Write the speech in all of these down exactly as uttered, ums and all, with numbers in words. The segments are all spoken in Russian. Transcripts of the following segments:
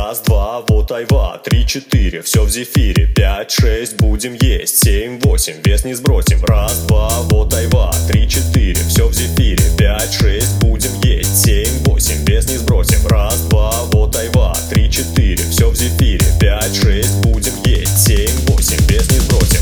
Раз, два, вот айва. Три, четыре, все в зефире. Пять, шесть, будем есть. Семь, восемь, вес не сбросим. Раз, два, вот айва. Три, четыре, все в зефире. Пять, шесть, будем есть. Семь, восемь, вес не сбросим. Раз, два, вот айва. Три, четыре, все в зефире. Пять, шесть, будем есть. Семь, восемь, вес не сбросим.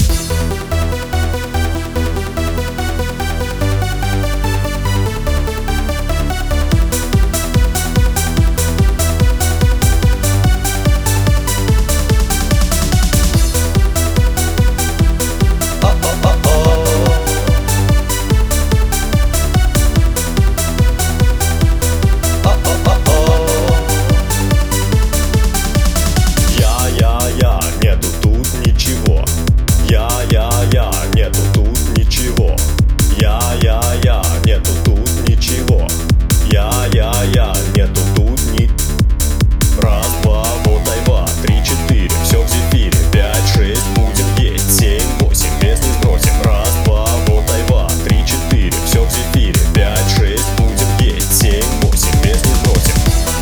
Я-я-я, нету тут ничего. Я-я-я, нету тут ничего. Я-я-я, нету тут ни. Раз, два, вот айва. Три, четыре, все в зефире. Пять, шесть, будем есть. Семь, восемь, вес не сбросим. Раз, два, вот айва. Три, четыре, все в зефире. Пять, шесть, будем есть. Семь, восемь, вес не сбросим.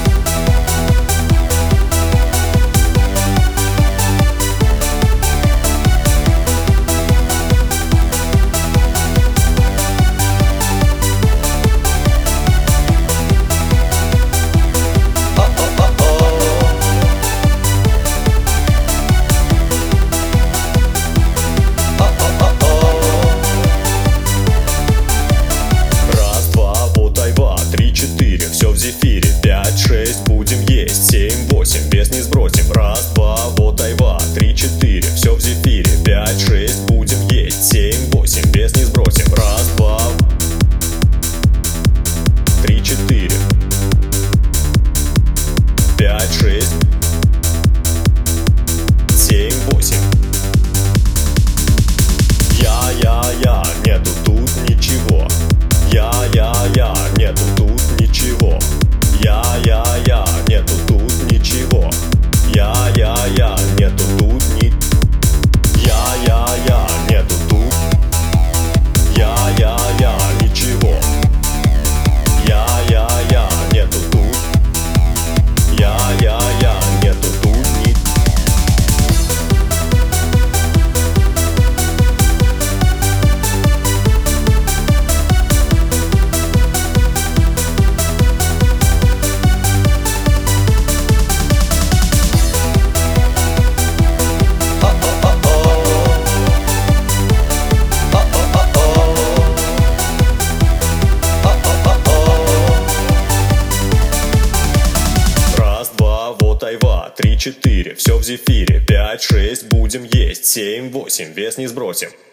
Все в зефире. Пять, шесть, будем есть. Семь, восемь, вес не сбросим. Раз, два, вот айва. Три, четыре, все в зефире. Пять, шесть, будем есть. Семь, восемь, вес не сбросим. Раз, два, три, четыре, пять, шесть, семь, восемь. Я-я-я, нету тут ничего. Я-я-я, нету тут ничего. Я-я-я, нету тут ничего. Я-я-я, нету тут ни. Я-я-я, нету тут. Я-я-я, ничего. Я-я-я, нету тут. Я-я-я, нету тут ни. Айва. Три, четыре, все в зефире. Пять, шесть, будем есть. Семь, восемь, вес не сбросим.